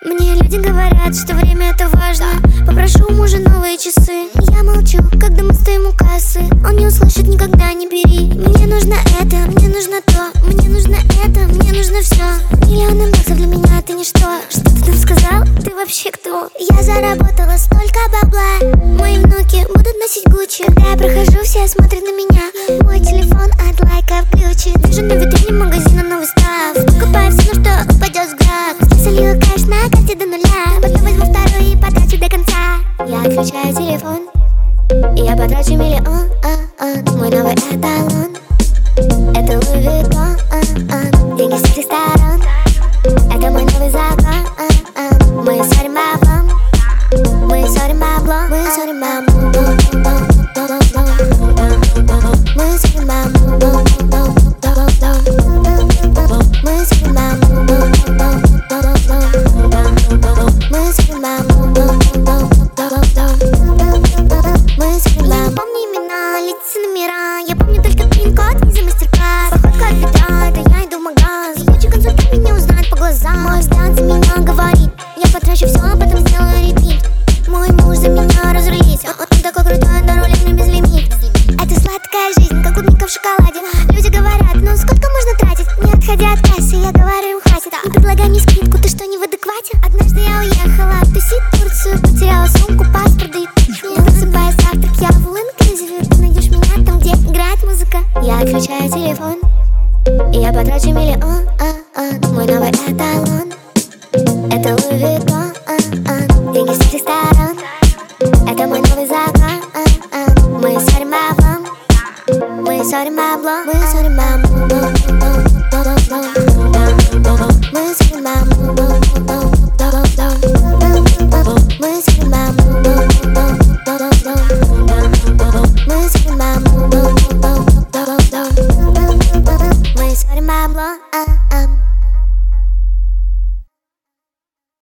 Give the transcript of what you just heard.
Мне люди говорят, что время это важно. Попрошу у мужа новые часы. Я молчу, когда мы стоим у кассы. Он не услышит никогда, не бери. Мне нужно это, мне нужно то. Мне нужно это, мне нужно все. Миллионы баксов для меня это ничто. Что ты там сказал? Ты вообще кто? Я заработала столько бабла. Мои внуки будут носить Гуччи. Когда я прохожу, все смотрят на меня. Мой телефон от лайков ключи. Вижу на витрине магазина новый став. Покупаю все, на что упадет взгляд. Я солила кэш на карте до нуля. Потом возьму вторую и потрачу до конца. Я отключаю телефон, и я потрачу миллион. Мой новый эталон — это Луи Виттон. Деньги с всех сторон — это мой новый закон. Мы ссорим баблом, мы ссорим баблом, мы ссорим баблом. Мы ссорим баблом, мы ссорим баблом. Я помню имена, лица, номера. Я помню только пин-код, не за мастер-класс. Походка от бедра, это я иду в магаз. Ебучий консультант меня узнает по глазам. Мой взгляд за меня говорит: я потрачу все, а потом сделаю репит. Мой муж за меня разрулит. Он такой крутой, на руле мне без лимит. Это сладкая жизнь, как клубника в шоколаде. Люди говорят: ну сколько можно тратить? Не отходя от кассы, я говорю: хватит. Не предлагай мне скидку, ты что, не в адеквате? Однажды я уехала тусить в Турцию. Потеряла сумку, паспорт, да и не высыпая завтрак, я в all-inclusive. Ты найдешь меня там, где играет музыка. Я отключаю телефон, и я потрачу миллион. Мой новый эталон — это Луи Виттон. Деньги с всех сторон — это мой новый закон. Мы ссорим баблом, мы ссорим баблом, мы ссорим баблом. Мы ссорим баблом, мы ссорим баблом. Мы ссорим баблом, мы ссорим баблом.